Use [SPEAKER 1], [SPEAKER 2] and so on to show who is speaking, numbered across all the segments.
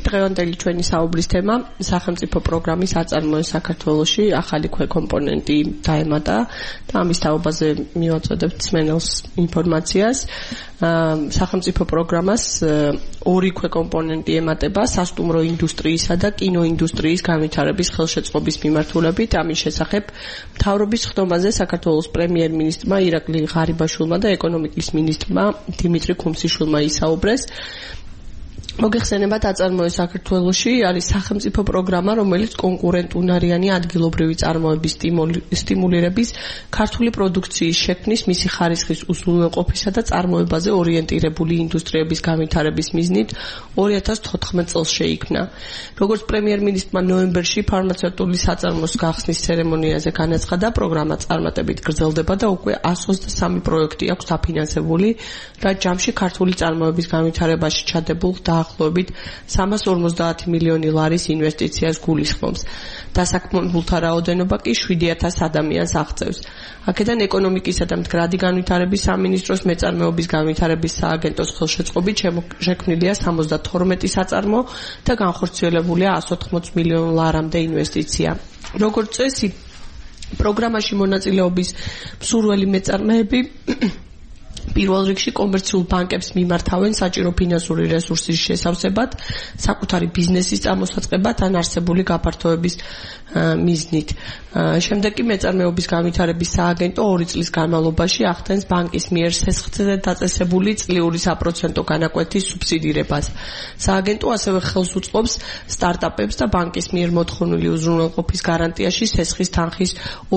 [SPEAKER 1] დღევანდელი ჩვენი საუბრის თემა სახელმწიფო პროგრამის აწარმოე საქართველოში ახალი ქვეკომპონენტი დაემატა და ამის თაობაზე მივაწოდებთ მსმენელს ინფორმაციას. სახელმწიფო პროგრამას ორი ქვეკომპონენტი ემატება სასტუმრო ინდუსტრიისა და კინოინდუსტრიის განვითარების ხელშეწყობის მიმართულებით. ამის შესახებ მთავრობის ხდომაზე საქართველოს პრემიერ-მინისტრმა ირაკლი ღარიბაშვილმა და ეკონომიკის მინისტრმა დიმიტრი ქუმსიშვილმა ისაუბრეს. მოგეხსენებათ აწარმოე საქართველოში არის სახელმწიფო პროგრამა, რომელიც კონკურენტუნარიანი ადგილობრივი წარმოების სტიმულირების, ქართული პროდუქციის შექმნის, მისი ხარისხის უზრუნველყოფისა და წარმოებაზე ორიენტირებული ინდუსტრიების განვითარების მიზნით 2014 წელს შეიქმნა. როგორც პრემიერ-მინისტრმა ნოემბერში ფარმაცევტული საწარმოს გახსნის ცერემონიაზე განაცხადა, პროგრამა წარმატებით გრძელდება და უკვე 123 პროექტი აქვს დაფინანსებული, რაც ჯამში ქართული წარმოების განვითარებაში ჩადებულ დაახლოებით 350 მილიონი ლარის ინვესტიციას გულისხმობს. დასაქმებულთა რაოდენობა კი 7000 ადამიანს აღწევს. აქედან ეკონომიკისა და მდგრადი განვითარების სამინისტროს მეწარმეობის განვითარების სააგენტოს ხელშეწყობით შექმნილია 72 საწარმო და განხორციელებულია 180 მილიონ ლარამდე ინვესტიცია. როგორც წესი, პროგრამაში მონაწილეობის მსურველი მეწარმეები პირველ რიგში კომერციულ ბანკებს მიმართავენ საჭირო ფინანსური რესურსის შესავსებად, საკუთარი ბიზნესის წამოსაწყებად ან არსებული გაფართოების მიზნით. შემდეგ კი მეწარმეობის განვითარების სააგენტო 2 წლის განმავლობაში ახდენს ბანკის მიერ სესხზე დაწესებული წლიური საპროცენტო განაკვეთის სუბსიდირებას. სააგენტო ასევე ხელს უწყობს სტარტაპებს და ბანკის მიერ მოთხოვნილი უზრუნველყოფის გარანტიაში სესხის თანხის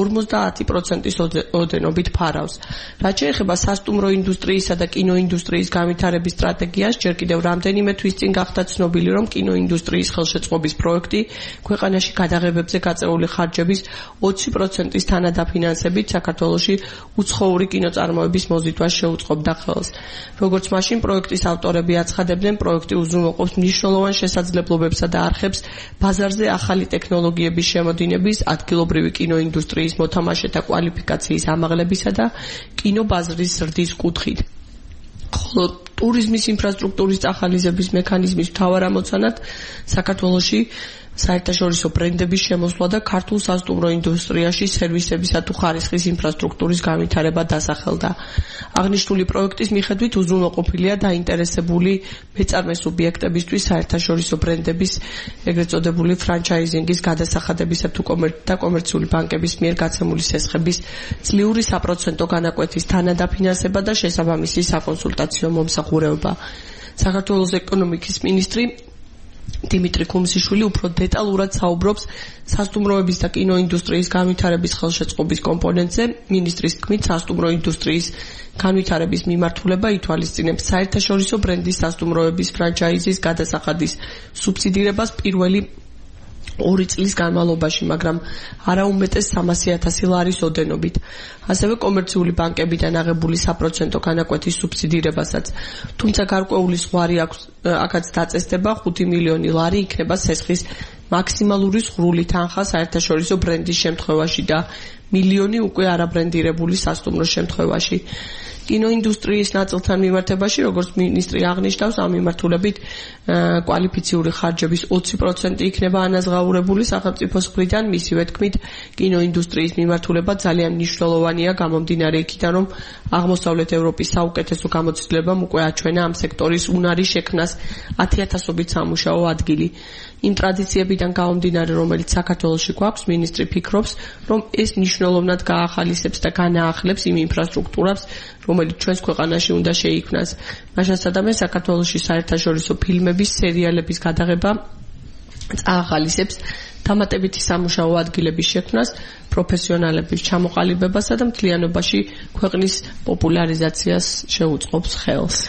[SPEAKER 1] 50%-ის ოდენობით ფარავს. რაც შეეხება სასტუმრო ინდუსტრიისა და კინოინდუსტრიის განვითარების სტრატეგიას, ჯერ კიდევ რამდენიმე თვის წინ გახდა ცნობილი, რომ კინოინდუსტრიის ხელშეწყობის პროექტი ქვეყანაში გადაღებებზე გაწეული ხარჯების 20%-ის თანადაფინანსებით საქართველოში უცხოური კინოწარმოების მოზიდვას შეუწყობდა ხელს. როგორც მაშინ პროექტის ავტორები აცხადებდნენ, პროექტი უზრუნველყოფს მნიშვნელოვან შესაძლებლობებსა და არხებს ბაზარზე ახალი ტექნოლოგიების შემოდინების, ადგილობრივი კინოინდუსტრიის მოთამაშეთა კვალიფიკაციის ამაღლებისა და კინობაზრის ზრდის კუთხით. ხოლო ტურიზმის ინფრასტრუქტურის წახალისების მექანიზმის მთავარ ამოცანად საქართველოში საერთაშორისო ბრენდების შემოსვლა და ქართულ სასტუმრო ინდუსტრიაში სერვისებისა თუ ხარისხის ინფრასტრუქტურის განვითარება დასახელდა. აღნიშნული პროექტის მიხედვით უზრუნველყოფილია დაინტერესებული მეწარმე სუბიექტებისთვის საერთაშორისო ბრენდების, ეგრეთ წოდებული ფრანჩაიზინგის გადასახადებისა თუ კომერციული ბანკების მიერ გაცემული სესხების წლიური საპროცენტო განაკვეთის თანადაფინანსება და შესაბამისი საკონსულტაციო მომსახურება. საქართველოს ეკონომიკის მინისტრი დიმიტრი ქუმსიშვილი უფრო დეტალურად საუბრობს სასტუმროების და კინოინდუსტრიის განვითარების ხელშეწყობის კომპონენტზე. მინისტრის თქმით, სასტუმრო ინდუსტრიის განვითარების მიმართულება ითვალისწინებს საერთაშორისო ბრენდის სასტუმროების ფრანჩაიზის გადასახადის სუბსიდირებას პირველი 2 წლის განმავლობაში, მაგრამ არა უმეტეს 300,000 ლარის ოდენობით. ასევე კომერციული ბანკებიდან აღებული საპროცენტო განაკვეთის სუბსიდირებასაც. თუმცა გარკვეული ზღვარი აქაც დაწესდება 5 მილიონი ლარი იქნება სესხის მაქსიმალური ზღვრული თანხა საერთაშორისო ბრენდის შემთხვევაში და მილიონი უკვე არაბრენდირებული სასტუმროს შემთხვევაში. კინოინდუსტრიის ნაწილთან მიმართებაში, როგორც მინისტრი აღნიშნავს, ამ მიმართულებით კვალიფიციური ხარჯების 20% იქნება ანაზღაურებული სახელმწიფოს მხრიდან. მისივე თქმით, კინოინდუსტრიის მიმართულება ძალიან მნიშვნელოვანია, გამომდინარე იქიდან, რომ აღმოსავლეთ ევროპის საუკეთესო გამოცდილებამ უკვე აჩვენა ამ სექტორის უნარის შექმნას 10,000-ობით სამუშაო ადგილი. იმ ტრადიციებიდან გამომდინარე, რომელიც საქართველოში გვაქვს, მინისტრი ფიქრობს, რომ ეს მნიშვნელოვნად გაახალისებს და განაახლებს იმ ინფრასტრუქტურას, რომელიც ჩვენს ქვეყანაში უნდა შეიქმნას. მაშასადამე საქართველოში საერთაშორისო ფილმების, სერიალების გადაღება წაახალისებს დამატებითი სამუშაო ადგილების შექმნას, პროფესიონალების ჩამოყალიბებასა და მთლიანობაში ქვეყნის პოპულარიზაციას შეუწყობს ხელს.